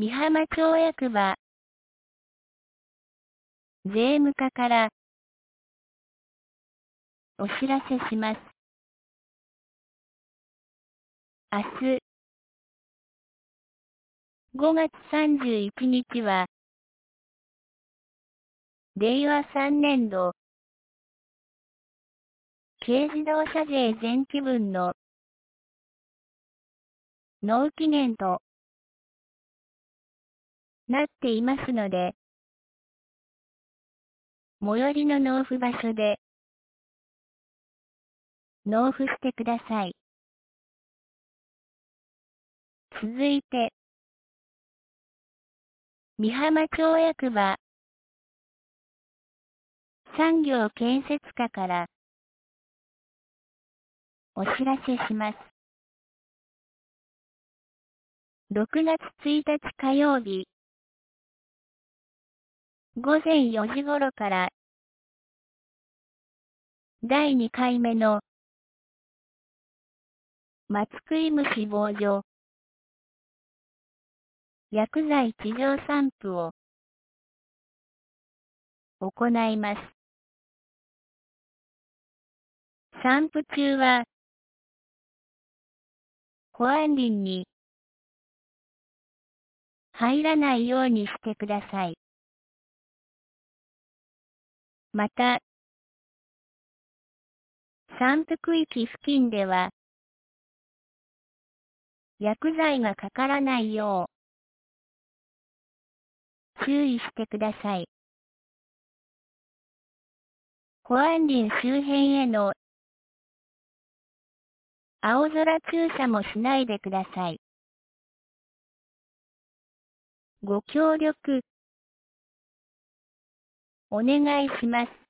美浜町役場税務課からお知らせします。明日5月31日は令和3年度軽自動車税前期分の納期限となっていますので、最寄りの納付場所で納付してください。続いて、美浜町役場産業建設課からお知らせします。6月1日火曜日午前4時頃から第2回目の松食い虫防除薬剤地上散布を行います。散布中は保安林に入らないようにしてください。また、散布区域付近では薬剤がかからないよう注意してください。保安林周辺への青空駐車もしないでください。ご協力お願いします。